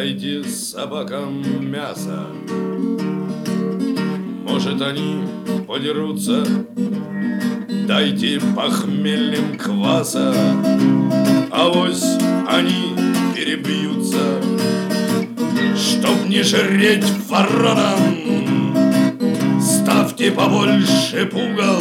дайте собакам мясо. Может, они подерутся, дайте похмельным кваса. Авось они перебьются, чтоб не жреть воронам. Ставьте побольше пугал,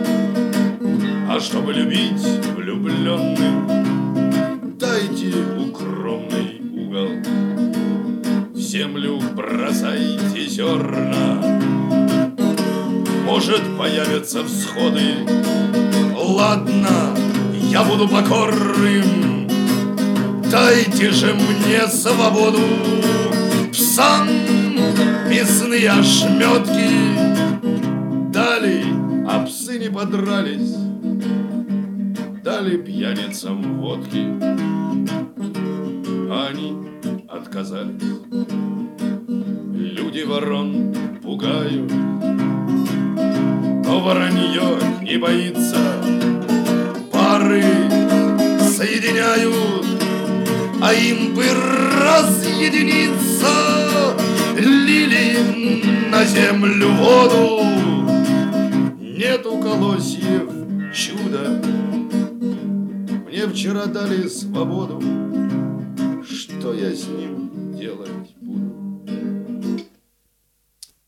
а чтобы любить влюбленным, дайте укромный угол. В землю бросайте зерна, может, появятся всходы. Ладно, я буду покорным, дайте же мне свободу. Псам мясные ошметки дали, а псы не подрались. Дали пьяницам водки, а они отказались. Люди ворон пугают, но воронье не боится. Пары соединяют, а им бы разъединиться. Лили на землю воду, нету колосьев, чудо. Мне вчера дали свободу, что я с ним